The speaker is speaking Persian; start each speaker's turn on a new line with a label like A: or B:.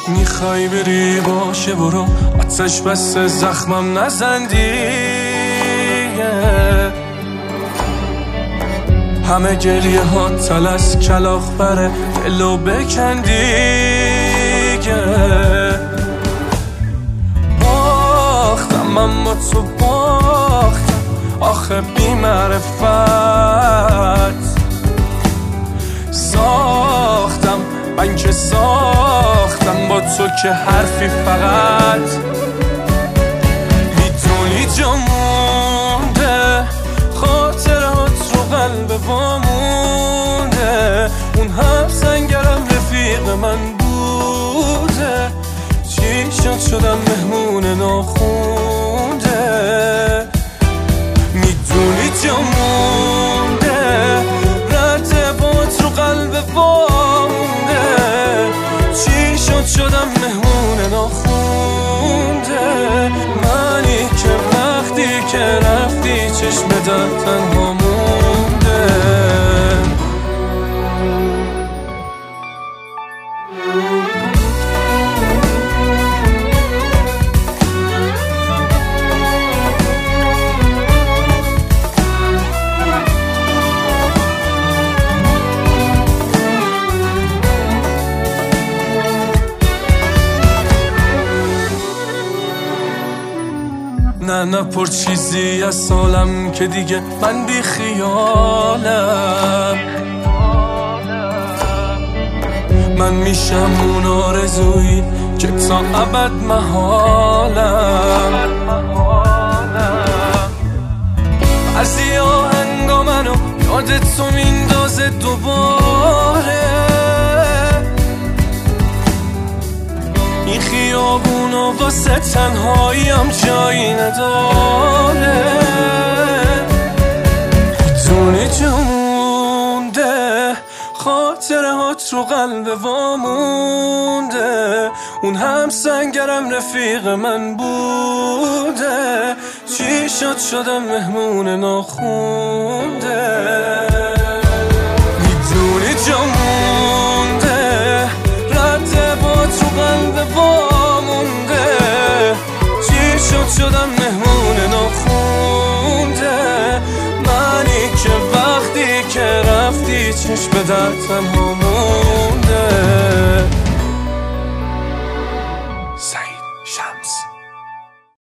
A: میخوای بری باشه برو، آتش بس زخمم نزن دیگه. همه گریه ها تلس کلاخ بره، دلو بکن دیگه. باختم من با تو باختم آخه بی معرفت. ساختم من که ساختم با تو که حرفی فقط. میدونی جا مونده خاطرات رو قلب وامونده. اون هم سنگرم رفیق من بوده، چی شد شدم مهمون ناخونده. میدونی جا مونده رتبات رو قلب وامونده، چی شد شدم مهمون ناخونده. منی که وقتی که رفتی چشم در تنها مونده. نه پر چیزی از سالم که دیگه من بی خیالم. من میشم اون آرزویی که تا ابد محالم. بعضی آهنگا منو یادت تو میندازه دوباره. این خیابونو واسه تنهاییم جایی نداره. میدونی جا مونده خاطرهات رو قلب وامونده. اون هم سنگرم رفیق من بوده، چی شد شدم مهمون ناخونده. میدونی جا مونده رتبات رو قلب وامونده، چی شد شدم مهمون ناخونده. منی که وقتی که رفتی چشم در تنها